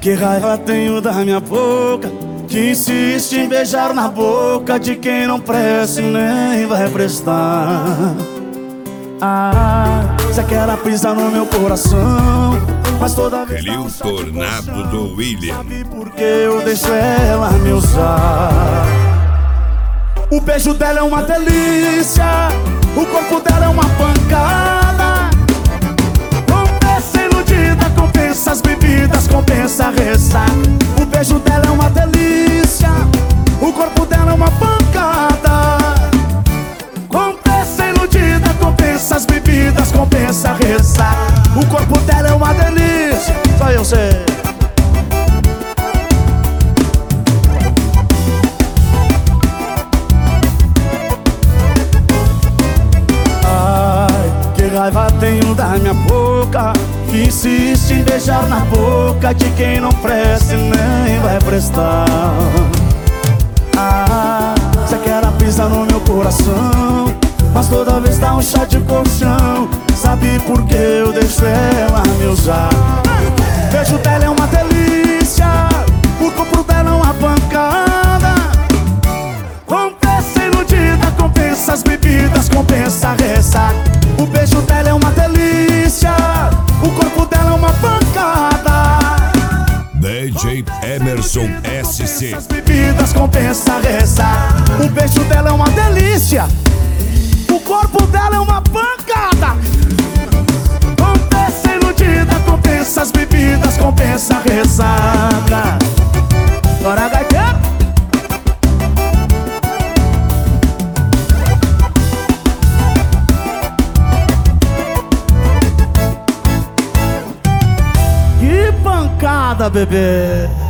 que raiva tenho da minha boca, que insiste em beijar na boca de quem não presta e nem vai prestar. Você quer pisar no meu coração, mas toda vez Ele o tornado do William. sabe por que eu deixo ela me usar? O beijo dela é uma delícia, o corpo dela é uma pancada. Compensa iludida, compensa as bebidas, compensa a ressaca. O beijo dela é uma delícia, o corpo dela é uma pancada. Compensa iludida, compensa as bebidas, compensa a ressaca. O corpo dela é uma delícia, só eu sei. Raiva tenho da minha boca, que insiste em beijar na boca de quem não presta e nem vai prestar. Você quer pisar no meu coração, mas toda vez dá um chá de colchão. Sabe por que eu deixo ela me usar? O beijo dela é uma delícia, o corpo dela é uma pancada. Compensa iludida, compensa as bebidas, compensa a ressaca. O beijo dela é uma delícia, o corpo dela é uma pancada. DJ Emerson SC. As bebidas compensa a ressaca. O beijo dela é uma delícia, o corpo dela é uma pancada. Compensa iludida, compensa as bebidas, compensa a ressaca. Bora, gaiteiro! Pancada, bebê.